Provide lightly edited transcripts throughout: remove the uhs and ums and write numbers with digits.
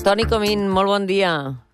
Toni Comín, molt bon dia.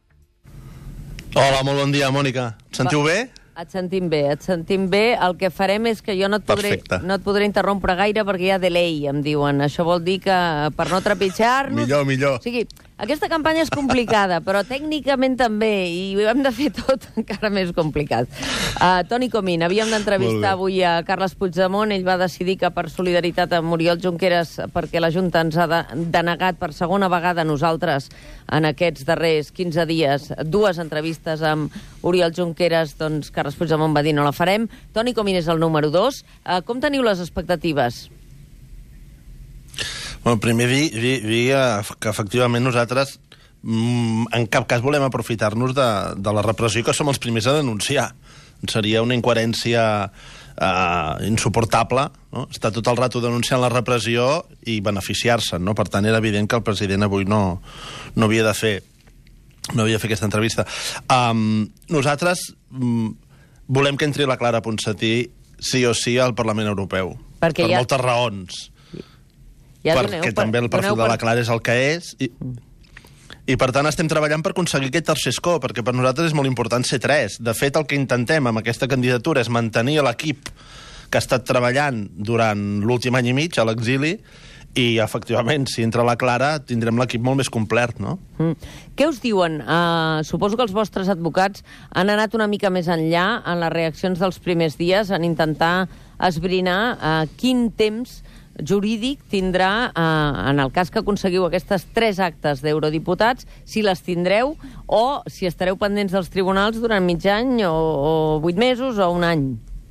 Hola, molt bon dia, Mònica. Et sentiu bé? Et sentim bé, et sentim bé. El que farem és que jo no et podré interrompre gaire perquè hi ha delay, em diuen. Això vol dir que per no trepitjar-nos... Millor. O sigui, aquesta campanya és complicada, però tècnicament també, i ho hem de fer tot encara més complicat. Toni Comín, havíem d'entrevistar avui a Carles Puigdemont. Ell va decidir que per solidaritat amb Oriol Junqueras, perquè la Junta ens ha denegat per segona vegada a nosaltres en aquests darrers 15 dies dues entrevistes amb Oriol Junqueras, doncs Carles Puigdemont va dir no la farem. Toni Comín és el número 2. Com teniu les expectatives? Bueno, primer dir que efectivament nosaltres en cap cas volem aprofitar-nos de la repressió que som els primers a denunciar. Seria una incoherència insuportable, no? Estar tot el rato denunciant la repressió i beneficiar-se, no? Per tant, era evident que el president avui no havia de fer aquesta entrevista. Nosaltres volem que entri la Clara Ponsatí sí o sí al Parlament Europeu. Per moltes raons. Perquè també el perfil de la Clara és el que és i per tant estem treballant per aconseguir aquest tercer escó, perquè per nosaltres és molt important ser 3. De fet, el que intentem amb aquesta candidatura és mantenir l'equip que ha estat treballant durant l'últim any i mig a l'exili i, efectivament, si entra la Clara, tindrem l'equip molt més complet, no? Què us diuen? Suposo que els vostres advocats han anat una mica més enllà en les reaccions dels primers dies, en intentar esbrinar quin temps jurídic tindrà, en el cas que aconseguiu aquestes 3 actes d'eurodiputats, si les tindreu o si estareu pendents dels tribunals durant mig any o 8 mesos o un any.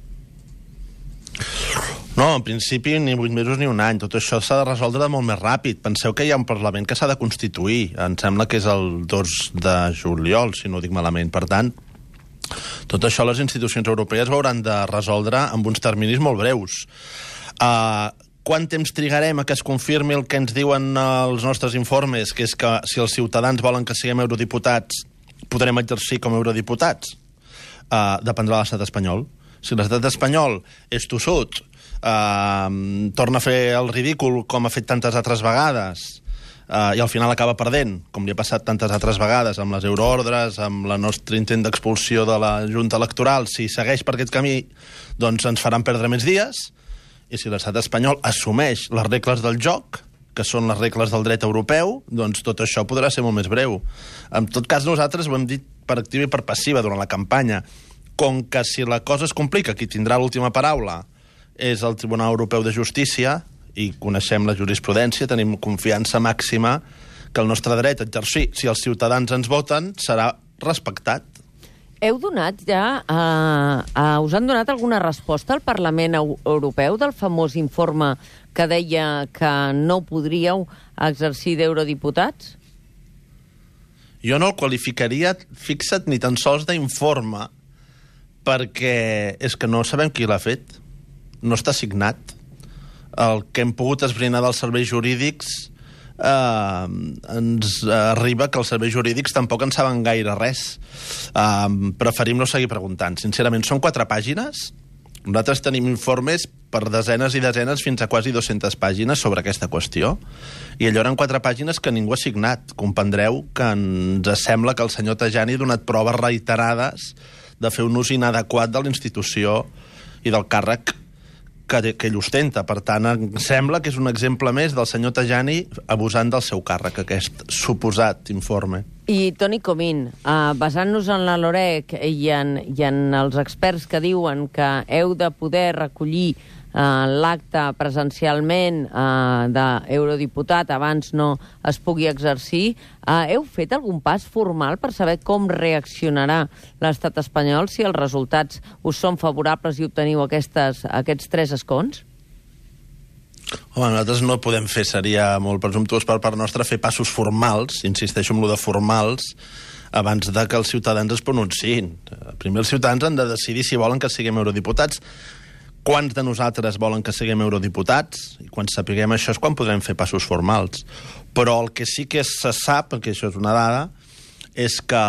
No, en principi ni 8 mesos ni un any. Tot això s'ha de resoldre de molt més ràpid. Penseu que hi ha un Parlament que s'ha de constituir. Em sembla que és el 2 de juliol, si no ho dic malament. Per tant, tot això les institucions europees ho hauran de resoldre amb uns terminis molt breus. Quant temps trigarem a que es confirmi el que ens diuen els nostres informes, que és que si els ciutadans volen que siguem eurodiputats, podrem exercir com a eurodiputats? Dependrà de l'estat espanyol. Si l'estat espanyol és tossut, torna a fer el ridícul com ha fet tantes altres vegades, i al final acaba perdent, com li ha passat tantes altres vegades, amb les euroordres, amb el nostre intent d'expulsió de la Junta Electoral, si segueix per aquest camí, doncs ens faran perdre més dies. I si l'estat espanyol assumeix les regles del joc, que són les regles del dret europeu, doncs tot això podrà ser molt més breu. En tot cas, nosaltres ho hem dit per activa i per passiva durant la campanya. Com que si la cosa es complica, qui tindrà l'última paraula és el Tribunal Europeu de Justícia, i coneixem la jurisprudència, tenim confiança màxima que el nostre dret a exercir, si els ciutadans ens voten, serà respectat. Heu donat ja... us han donat alguna resposta al Parlament Europeu del famós informe que deia que no podríeu exercir d'eurodiputats? Jo no el qualificaria, fixa't, ni tan sols d'informe, perquè és que no sabem qui l'ha fet. No està signat. El que hem pogut esbrinar dels serveis jurídics ens arriba que els serveis jurídics tampoc en saben gaire res. Preferim no seguir preguntant. Sincerament, són 4 pàgines. Nosaltres tenim informes per desenes i desenes fins a quasi 200 pàgines sobre aquesta qüestió. I allò eren 4 pàgines que ningú ha signat. Comprendreu que ens sembla que el senyor Tajani ha donat proves reiterades de fer un ús inadequat de la institució i del càrrec que ell ostenta. Per tant, em sembla que és un exemple més del senyor Tajani abusant del seu càrrec, aquest suposat informe. I, Toni Comín, basant-nos en la LOREC i en els experts que diuen que heu de poder recollir l'acte presencialment d'eurodiputat abans no es pugui exercir, heu fet algun pas formal per saber com reaccionarà l'estat espanyol si els resultats us són favorables i obteniu aquests 3 escons? Home, nosaltres no podem fer, seria molt presumptuós per part nostra fer passos formals, insisteixo en lo de formals, abans de que els ciutadans es pronunciïn. Primer els ciutadans han de decidir si volen que siguem eurodiputats. Quants de nosaltres volen que siguem eurodiputats? I quan sapiguem això és quan podrem fer passos formals. Però el que sí que se sap, perquè això és una dada, és que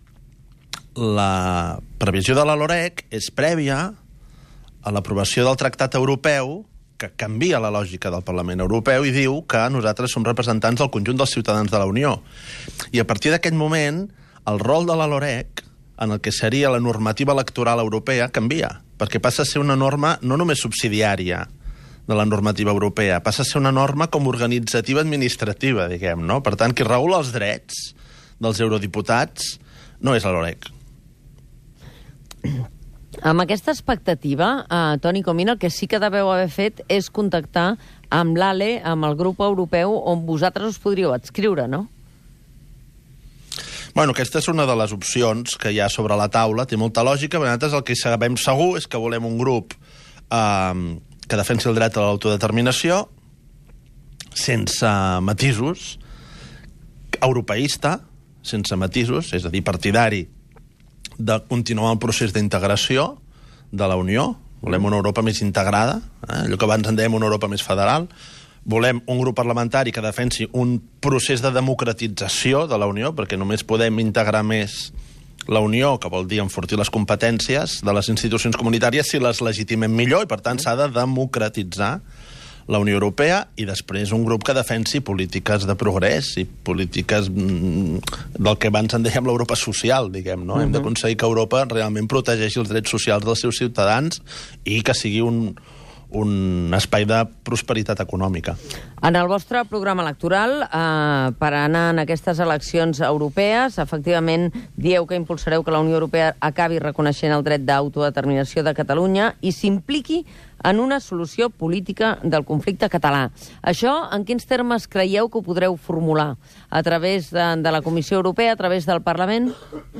la previsió de la LOREC és prèvia a l'aprovació del Tractat Europeu que canvia la lògica del Parlament Europeu i diu que nosaltres som representants del conjunt dels ciutadans de la Unió. I a partir d'aquest moment, el rol de la LOREC, en el que seria la normativa electoral europea, canvia, perquè passa a ser una norma no només subsidiària de la normativa europea, passa a ser una norma com organitzativa administrativa, diguem, no? Per tant, qui regula els drets dels eurodiputats no és la LOREC. Amb aquesta expectativa, Toni Comín, el que sí que deveu haver fet és contactar amb l'ALE, amb el grup europeu, on vosaltres us podríeu adscriure, no? Bueno, aquesta és una de les opcions que hi ha sobre la taula, té molta lògica, però nosaltres el que sabem segur és que volem un grup que defensi el dret a l'autodeterminació, sense matisos, europeista, sense matisos, és a dir, partidari de continuar el procés d'integració de la Unió. Volem una Europa més integrada, allò que abans en dèiem una Europa més federal. Volem un grup parlamentari que defensi un procés de democratització de la Unió, perquè només podem integrar més la Unió, que vol dir enfortir les competències de les institucions comunitàries, si les legitimem millor, i per tant s'ha de democratitzar la Unió Europea, i després un grup que defensi polítiques de progrés i polítiques del que abans en dèiem l'Europa social, diguem, no? Hem d'aconseguir que Europa realment protegeixi els drets socials dels seus ciutadans i que sigui un espai de prosperitat econòmica. En el vostre programa electoral, per anar en aquestes eleccions europees, efectivament dieu que impulsareu que la Unió Europea acabi reconeixent el dret d'autodeterminació de Catalunya i s'impliqui en una solució política del conflicte català. Això, en quins termes creieu que ho podreu formular? A través de la Comissió Europea, a través del Parlament?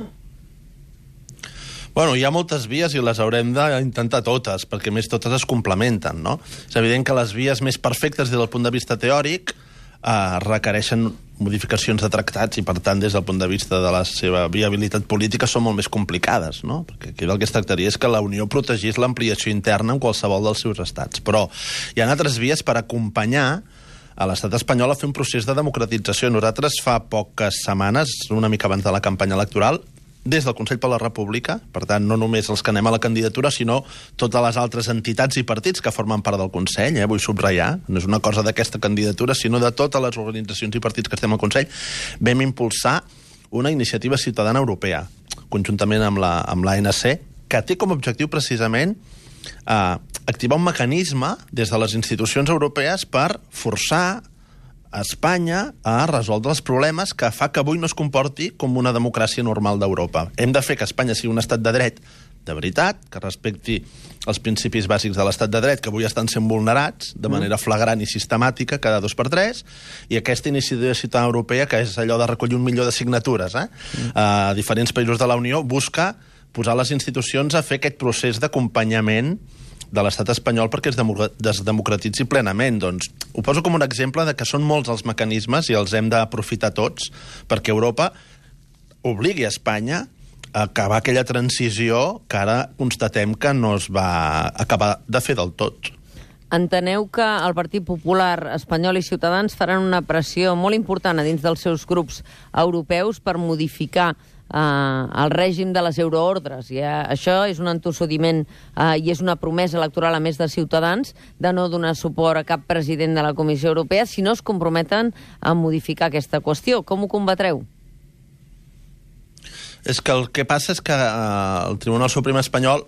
Bueno, hi ha moltes vies i les haurem d'intentar totes, perquè més totes es complementen, no? És evident que les vies més perfectes des del punt de vista teòric requereixen modificacions de tractats i, per tant, des del punt de vista de la seva viabilitat política són molt més complicades, no? Perquè aquí del que es tractaria és que la Unió protegís l'ampliació interna en qualsevol dels seus estats. Però hi ha altres vies per acompanyar a l'estat espanyol a fer un procés de democratització. Nosaltres fa poques setmanes, una mica abans de la campanya electoral, des del Consell per la República, per tant, no només els que anem a la candidatura, sinó totes les altres entitats i partits que formen part del Consell, vull subratllar, no és una cosa d'aquesta candidatura, sinó de totes les organitzacions i partits que estem al Consell, vam impulsar una iniciativa ciutadana europea, conjuntament amb l'ANC, que té com a objectiu precisament activar un mecanisme des de les institucions europees per forçar a Espanya a resoldre els problemes que fa que avui no es comporti com una democràcia normal d'Europa. Hem de fer que Espanya sigui un estat de dret de veritat, que respecti els principis bàsics de l'estat de dret, que avui estan sent vulnerats de manera flagrant i sistemàtica cada 2x3, i aquesta iniciativa ciutadana europea, que és allò de recollir 1 milió de signatures a diferents països de la Unió, busca posar les institucions a fer aquest procés d'acompanyament de l'estat espanyol perquè es desdemocratitzi plenament. Doncs ho poso com un exemple de que són molts els mecanismes i els hem d'aprofitar tots perquè Europa obligui a Espanya a acabar aquella transició que ara constatem que no es va acabar de fer del tot. Enteneu que el Partit Popular espanyol i Ciutadans faran una pressió molt important a dins dels seus grups europeus per modificar el règim de les euroordres. I això és un entossudiment i és una promesa electoral, a més de Ciutadans, de no donar suport a cap president de la Comissió Europea si no es comprometen a modificar aquesta qüestió. Com ho combatreu? És que el que passa és que el Tribunal Suprem espanyol,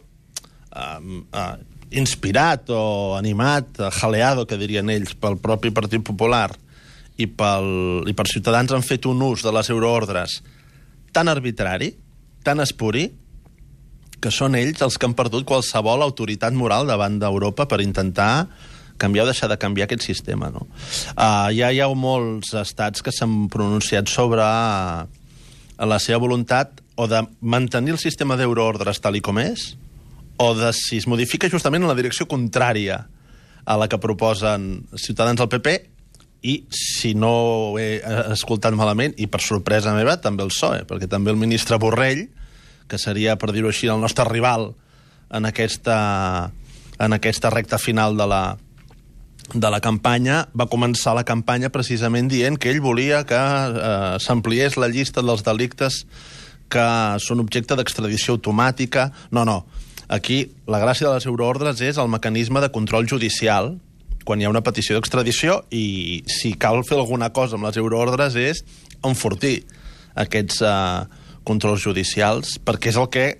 inspirat o animat, jaleado, que dirien ells, pel propi Partit Popular i per Ciutadans, han fet un ús de les euroordres tan arbitrari, tan espuri, que són ells els que han perdut qualsevol autoritat moral davant d'Europa per intentar canviar o deixar de canviar aquest sistema, no? Ja hi ha molts estats que s'han pronunciat sobre la seva voluntat o de mantenir el sistema d'euroordres tal com és, o de si es modifica justament en la direcció contrària a la que proposen Ciutadans al PP, i, si no ho he escoltat malament, i per sorpresa meva, també el PSOE, perquè també el ministre Borrell, que seria, per dir-ho així, el nostre rival en aquesta recta final de la campanya, va començar la campanya precisament dient que ell volia que s'ampliés la llista dels delictes que són objecte d'extradició automàtica. No. Aquí la gràcia de les euroordres és el mecanisme de control judicial quan hi ha una petició d'extradició, i si cal fer alguna cosa amb les euroordres és enfortir aquests controls judicials, perquè és el que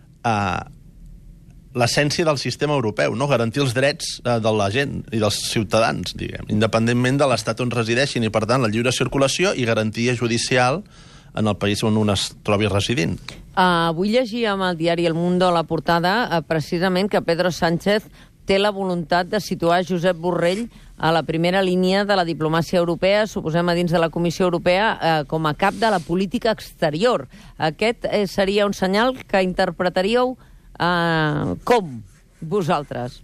l'essència del sistema europeu, no? Garantir els drets de la gent i dels ciutadans, diguem, independentment de l'estat on resideixin, i per tant la lliure circulació i garantia judicial en el país on un es trobi residint. Avui llegíem al diari El Mundo a la portada precisament que Pedro Sánchez té la voluntat de situar Josep Borrell a la primera línia de la diplomàcia europea, suposem a dins de la Comissió Europea, com a cap de la política exterior. Aquest seria un senyal que interpretaríeu com vosaltres?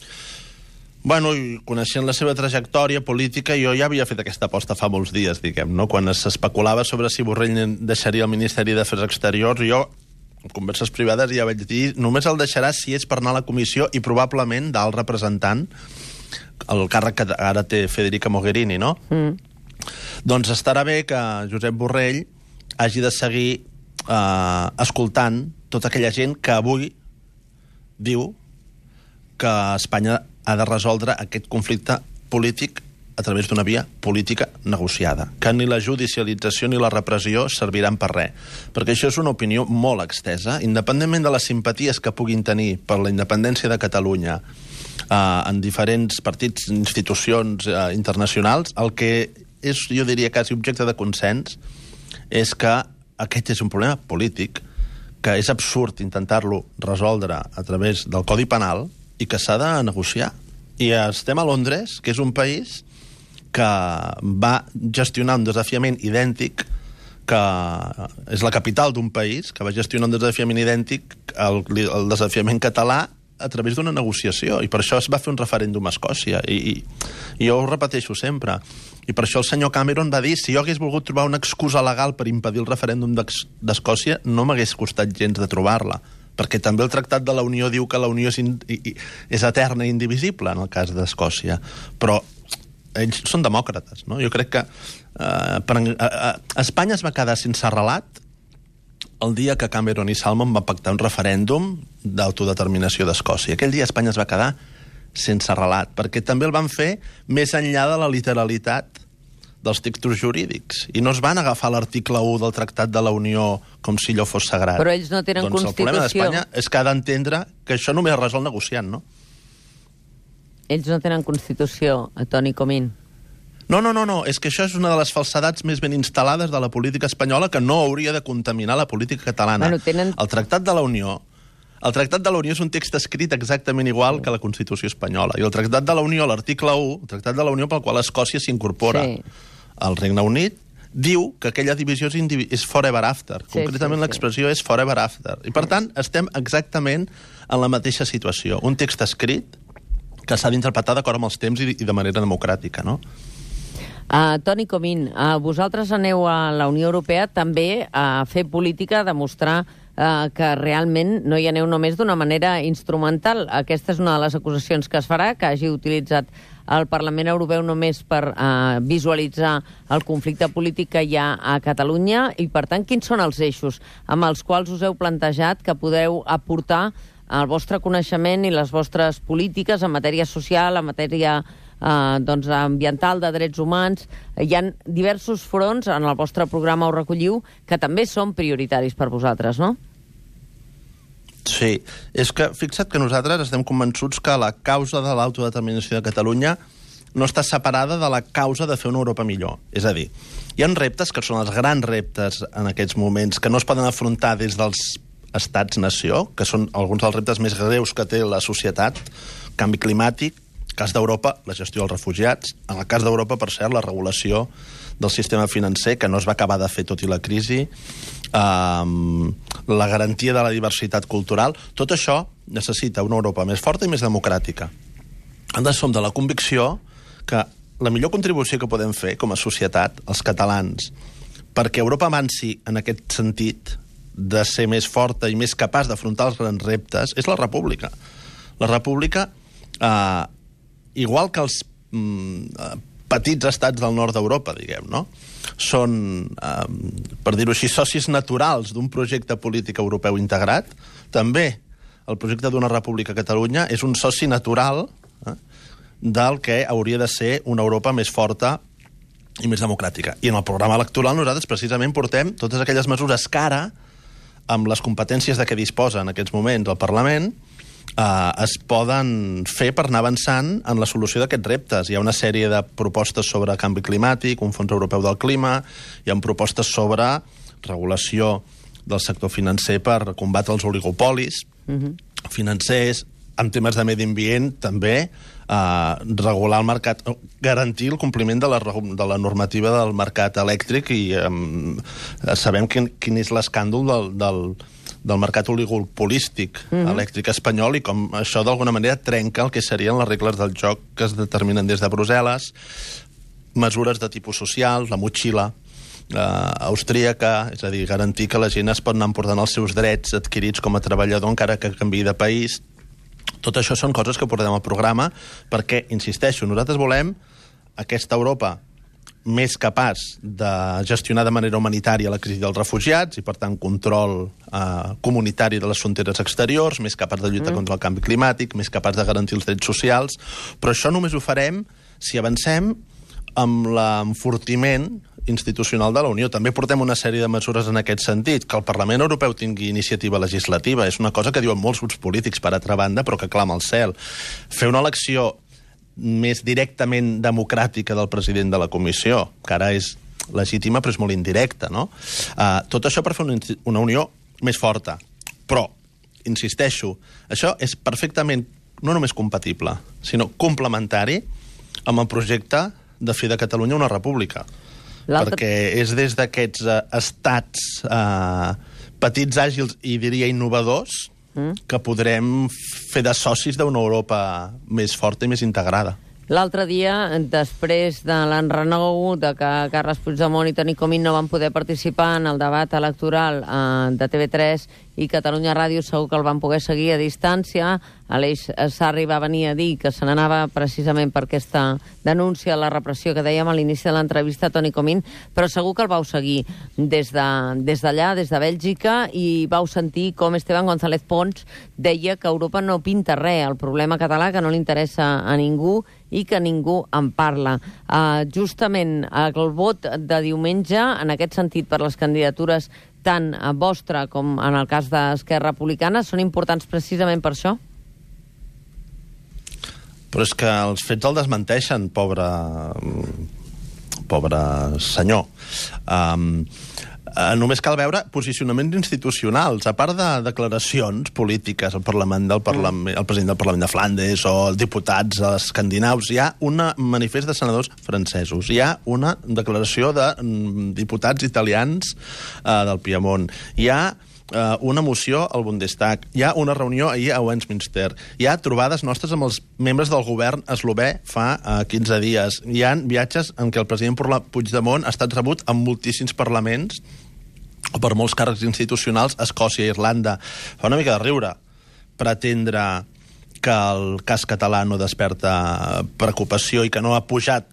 Bueno, coneixent la seva trajectòria política, jo ja havia fet aquesta aposta fa molts dies, diguem, no? Quan s'especulava sobre si Borrell deixaria el Ministeri d'Afers Exteriors, jo, en converses privades, ja vaig dir només el deixarà si és per anar a la comissió i probablement d'alt representant, el càrrec que ara té Federica Mogherini, no? Doncs estarà bé que Josep Borrell hagi de seguir escoltant tota aquella gent que avui diu que Espanya ha de resoldre aquest conflicte polític a través d'una via política negociada, que ni la judicialització ni la repressió serviran per res. Perquè això és una opinió molt extesa, independentment de les simpaties que puguin tenir per la independència de Catalunya en diferents partits, institucions internacionals, el que és, jo diria, quasi objecte de consens és que aquest és un problema polític, que és absurd intentar-lo resoldre a través del Codi Penal i que s'ha de negociar. I estem a Londres, que és un país que va gestionar un desafiament idèntic, que és la capital d'un país, que va gestionar un desafiament idèntic al desafiament català a través d'una negociació, i per això es va fer un referèndum a Escòcia, i jo ho repeteixo sempre. I per això el senyor Cameron va dir, si jo hagués volgut trobar una excusa legal per impedir el referèndum d'Escòcia, no m'hagués costat gens de trobar-la, perquè també el Tractat de la Unió diu que la Unió és eterna i indivisible en el cas d'Escòcia, però ells són demòcrates, no? Jo crec que Espanya es va quedar sense relat el dia que Cameron i Salmond van pactar un referèndum d'autodeterminació d'Escòcia. Aquell dia Espanya es va quedar sense relat, perquè també el van fer més enllà de la literalitat dels textos jurídics, i no es van agafar l'article 1 del Tractat de la Unió com si allò fos sagrat. Però ells no tenen Constitució. El problema d'Espanya és que ha d'entendre que això només es resol negociant, no? Ells no tenen Constitució, Toni Comín. No, és que això és una de les falsedats més ben instal·lades de la política espanyola, que no hauria de contaminar la política catalana. Bueno, El Tractat de la Unió és un text escrit exactament igual que la Constitució espanyola. I el Tractat de la Unió, l'article 1, el Tractat de la Unió pel qual Escòcia s'incorpora al Regne Unit, diu que aquella divisió és forever after. Concretament l'expressió és forever after. I per tant, estem exactament en la mateixa situació. Un text escrit que s'ha d'interpretar d'acord amb els temps i de manera democràtica, no? Toni Comín, vosaltres aneu a la Unió Europea també a fer política, a demostrar que realment no hi aneu només d'una manera instrumental. Aquesta és una de les acusacions que es farà, que hagi utilitzat el Parlament Europeu només per visualitzar el conflicte polític que hi ha a Catalunya, i per tant, quins són els eixos amb els quals us heu plantejat que podeu aportar el vostre coneixement i les vostres polítiques en matèria social, en matèria ambiental, de drets humans? Hi ha diversos fronts, en el vostre programa ho recolliu, que també són prioritaris per vosaltres, no? Sí, és que fixa't que nosaltres estem convençuts que la causa de l'autodeterminació de Catalunya no està separada de la causa de fer una Europa millor. És a dir, hi ha reptes que són els grans reptes en aquests moments, que no es poden afrontar des dels estats-nació, que són alguns dels reptes més greus que té la societat: canvi climàtic, cas d'Europa, la gestió dels refugiats, en el cas d'Europa, per cert, la regulació del sistema financer, que no es va acabar de fer tot i la crisi, la garantia de la diversitat cultural. Tot això necessita una Europa més forta i més democràtica. Ens som de la convicció que la millor contribució que podem fer com a societat, els catalans, perquè Europa avanci en aquest sentit de ser més forta i més capaç d'afrontar els grans reptes, és la república. La república, igual que els petits estats del nord d'Europa, diguem, no? Són, per dir-ho així, socis naturals d'un projecte polític europeu integrat. També el projecte d'una república a Catalunya és un soci natural del que hauria de ser una Europa més forta i més democràtica. I en el programa electoral nosaltres precisament portem totes aquelles mesures que ara, amb les competències de què disposa en aquests moments el Parlament, es poden fer per anar avançant en la solució d'aquests reptes. Hi ha una sèrie de propostes sobre canvi climàtic, un fons europeu del clima, hi ha propostes sobre regulació del sector financer per combatre els oligopolis financers, en temes de medi ambient també, regular el mercat, garantir el compliment de la normativa del mercat elèctric i sabem quin és l'escàndol del mercat oligopolístic elèctric espanyol i com això d'alguna manera trenca el que serien les regles del joc que es determinen des de Brussel·les, mesures de tipus social, la motxilla austríaca, és a dir, garantir que la gent es pot anar emportant els seus drets adquirits com a treballador encara que canviï de país. Tot això són coses que portem al programa perquè, insisteixo, nosaltres volem aquesta Europa més capaç de gestionar de manera humanitària la crisi dels refugiats i, per tant, control comunitari de les fronteres exteriors, més capaç de lluitar contra el canvi climàtic, més capaç de garantir els drets socials, però això només ho farem si avancem amb l'enfortiment institucional de la Unió. També portem una sèrie de mesures en aquest sentit. Que el Parlament Europeu tingui iniciativa legislativa és una cosa que diuen molts grups polítics, per altra banda, però que clama al cel. Fer una elecció més directament democràtica del president de la Comissió, que ara és legítima però és molt indirecta, no? Tot això per fer una Unió més forta. Però, insisteixo, això és perfectament no només compatible, sinó complementari amb el projecte de fer de Catalunya una república. Perquè és des d'aquests estats petits, àgils i, diria, innovadors que podrem fer de socis d'una Europa més forta i més integrada. L'altre dia, després de l'enrenou de que Carles Puigdemont i Toni Comín no van poder participar en el debat electoral de TV3 i Catalunya Ràdio, segur que el van poder seguir a distància. Aleix Sarri va venir a dir que se n'anava precisament per aquesta denúncia a la repressió que dèiem a l'inici de l'entrevista a Toni Comín, però segur que el vau seguir des d'allà, des de Bèlgica, i vau sentir com Esteban González Pons deia que Europa no pinta res, el problema català que no li interessa a ningú i que ningú en parla. Justament el vot de diumenge, en aquest sentit, per les candidatures tant vostra com en el cas d'Esquerra Republicana, són importants precisament per això? Però és que els fets el desmenteixen, pobre senyor. Només cal veure posicionaments institucionals. A part de declaracions polítiques al Parlament el president del Parlament de Flandes o diputats escandinaus, hi ha un manifest de senadors francesos, hi ha una declaració de diputats italians del Piemont, hi ha una moció al Bundestag, hi ha una reunió ahir a Westminster, hi ha trobades nostres amb els membres del govern eslovè fa 15 dies, hi ha viatges en què el president Puigdemont ha estat rebut en moltíssims parlaments o per molts càrrecs institucionals a Escòcia i Irlanda. Fa una mica de riure pretendre que el cas català no desperta preocupació i que no ha pujat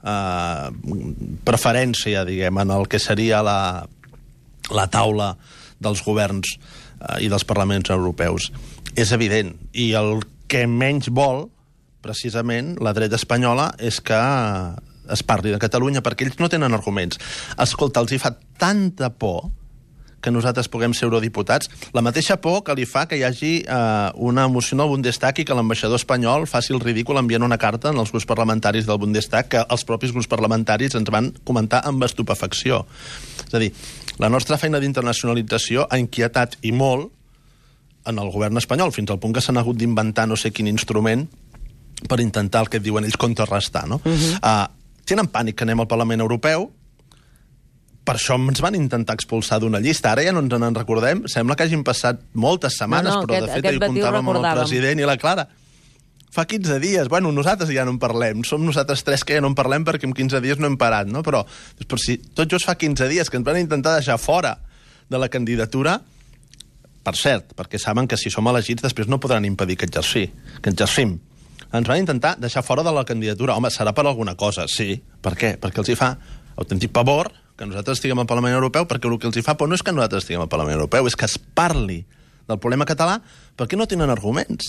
preferència, diguem, en el que seria la taula dels governs i dels parlaments europeus. És evident. I el que menys vol, precisament, la dreta espanyola, és que es parli de Catalunya, perquè ells no tenen arguments. Escolta, els hi fa tanta por que nosaltres puguem ser eurodiputats, la mateixa por que li fa que hi hagi una moció al Bundestag i que l'ambaixador espanyol faci el ridícul enviant una carta als grups parlamentaris del Bundestag que els propis grups parlamentaris ens van comentar amb estupefacció. És a dir, la nostra feina d'internacionalització ha inquietat i molt en el govern espanyol, fins al punt que s'han hagut d'inventar no sé quin instrument per intentar el que diuen ells contrarrestar, no? Tenen pànic que anem al Parlament Europeu, per això ens van intentar expulsar d'una llista. Ara ja no ens en recordem, sembla que hagin passat moltes setmanes, però de fet ahir comptàvem amb el president i la Clara. Fa 15 dies, bueno, nosaltres ja no en parlem, som nosaltres tres que ja no en parlem perquè en 15 dies no hem parat, no? Però si tot just fa 15 dies que ens van intentar deixar fora de la candidatura, per cert, perquè saben que si som elegits després no podran impedir que exercim. Ens van intentar deixar fora de la candidatura. Home, serà per alguna cosa, sí. Per què? Perquè els hi fa autèntic pavor que nosaltres estiguem al Parlament Europeu, perquè el que els hi fa por no és que nosaltres estiguem al Parlament Europeu, és que es parli del problema català perquè no tenen arguments.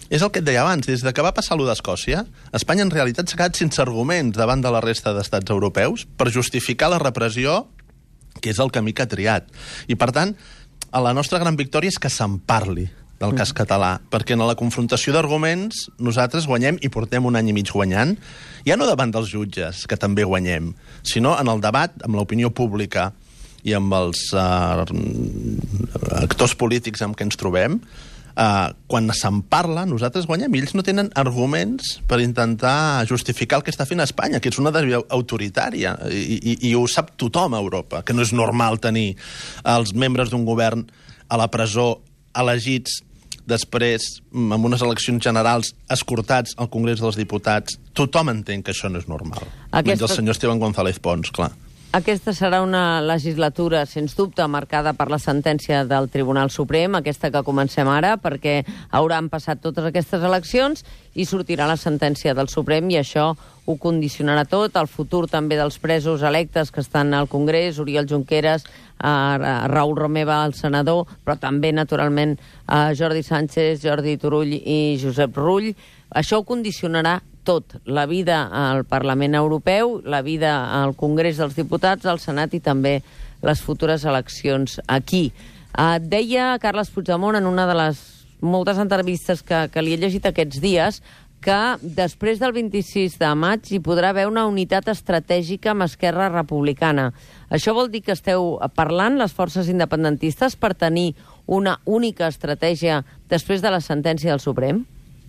És el que et deia abans, des que va passar allò d'Escòcia, Espanya en realitat s'ha quedat sense arguments davant de la resta d'estats europeus per justificar la repressió, que és el camí que ha triat. I, per tant, la nostra gran victòria és que se'n parli del cas català, perquè en la confrontació d'arguments nosaltres guanyem i portem un any i mig guanyant, ja no davant dels jutges, que també guanyem, sinó en el debat amb l'opinió pública i amb els actors polítics amb què ens trobem. Quan se'n parla, nosaltres guanyem, i ells no tenen arguments per intentar justificar el que està fent Espanya, que és una deriva autoritària, i ho sap tothom a Europa, que no és normal tenir els membres d'un govern a la presó elegits després, amb unes eleccions generals, escortats al Congrés dels Diputats. Tothom entén que això no és normal. Menys el senyor Esteban González Pons, clar. Aquesta serà una legislatura, sens dubte, marcada per la sentència del Tribunal Suprem, aquesta que comencem ara, perquè hauran passat totes aquestes eleccions i sortirà la sentència del Suprem, i això ho condicionarà tot, el futur també dels presos electes que estan al Congrés, Oriol Junqueras, Raül Romeva, el senador, però també, naturalment, Jordi Sánchez, Jordi Turull i Josep Rull. Això ho condicionarà tot, la vida al Parlament Europeu, la vida al Congrés dels Diputats, al Senat i també les futures eleccions aquí. Deia Carles Puigdemont en una de les moltes entrevistes que li he llegit aquests dies que després del 26 de maig hi podrà haver una unitat estratègica amb Esquerra Republicana. Això vol dir que esteu parlant, les forces independentistes, per tenir una única estratègia després de la sentència del Suprem?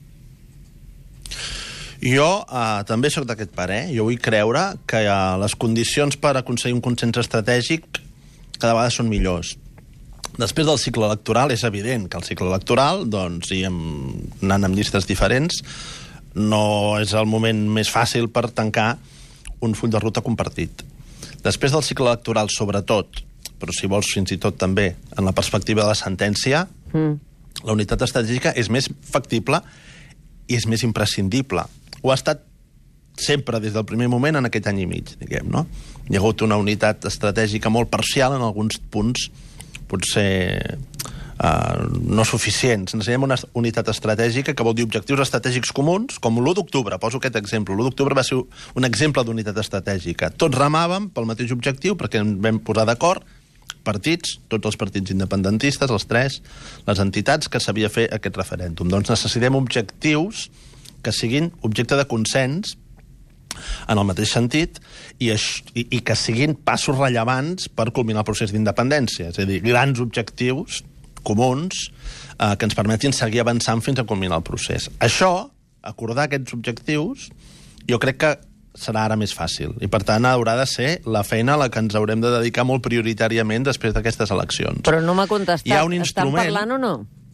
Jo també soc d'aquest parer. Jo vull creure que les condicions per aconseguir un consens estratègic cada vegada són millors. Després del cicle electoral és evident que el cicle electoral, doncs, i anant amb llistes diferents, no és el moment més fàcil per tancar un full de ruta compartit. Després del cicle electoral, sobretot, però si vols fins i tot també en la perspectiva de la sentència, la unitat estratègica és més factible i és més imprescindible. Ho ha estat sempre des del primer moment en aquest any i mig, diguem, no? Hi ha hagut una unitat estratègica molt parcial en alguns punts, potser no suficients. Necessitem una unitat estratègica que vol dir objectius estratègics comuns, com l'1 d'octubre, poso aquest exemple. L'1 d'octubre va ser un exemple d'unitat estratègica. Tots remàvem pel mateix objectiu perquè ens vam posar d'acord, partits, tots els partits independentistes, els tres, les entitats, que s'havia fet aquest referèndum. Doncs necessitem objectius que siguin objecte de consens en el mateix sentit i que siguin passos rellevants per culminar el procés d'independència. És a dir, grans objectius comuns que ens permetin seguir avançant fins a culminar el procés. Això, acordar aquests objectius, jo crec que serà ara més fàcil. I, per tant, haurà de ser la feina a la que ens haurem de dedicar molt prioritàriament després d'aquestes eleccions. Però no m'ha contestat. Estan parlant o no?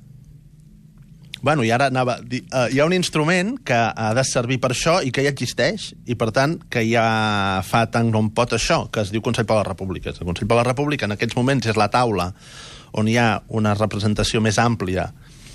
Bueno, i ara anava a dir, hi ha un instrument que ha de servir per això i que ja existeix, i per tant que ja fa tant com pot això, que es diu Consell per la República. El Consell per la República en aquests moments és la taula on hi ha una representació més àmplia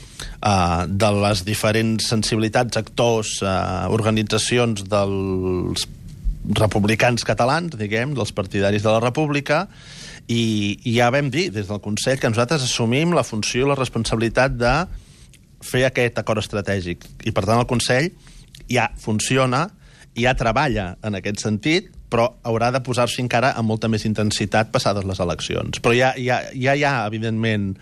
de les diferents sensibilitats, actors, organitzacions dels republicans catalans, diguem, dels partidaris de la República, i ja vam dir des del Consell que nosaltres assumim la funció i la responsabilitat de fer aquest acord estratègic. I, per tant, el Consell ja funciona, ja treballa en aquest sentit, però haurà de posar-s'hi encara amb molta més intensitat passades les eleccions. Però ja hi ha, evidentment,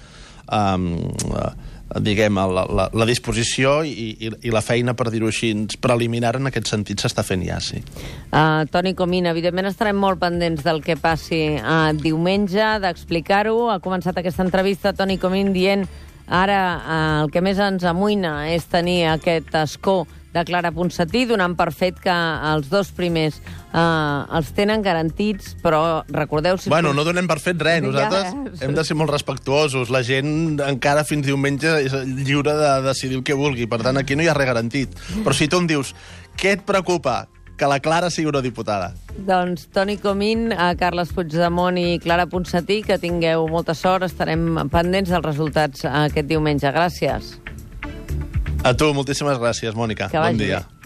diguem, la disposició i la feina, per dir-ho així, preliminar en aquest sentit s'està fent ja, sí. Toni Comín, evidentment estarem molt pendents del que passi diumenge, d'explicar-ho. Ha començat aquesta entrevista Toni Comín dient ara el que més ens amoïna és tenir aquest escó de Clara Ponsatí, donant per fet que els dos primers els tenen garantits, però recordeu... Bueno, no donem per fet res, nosaltres hem de ser molt respectuosos. La gent encara fins diumenge és lliure de decidir el que vulgui, per tant aquí no hi ha res garantit. Però si tu em dius, què et preocupa? Que la Clara sigui eurodiputada. Doncs Toni Comín, Carles Puigdemont i Clara Ponsatí, que tingueu molta sort, estarem pendents dels resultats aquest diumenge. Gràcies. A tu, moltíssimes gràcies, Mònica. Bon dia.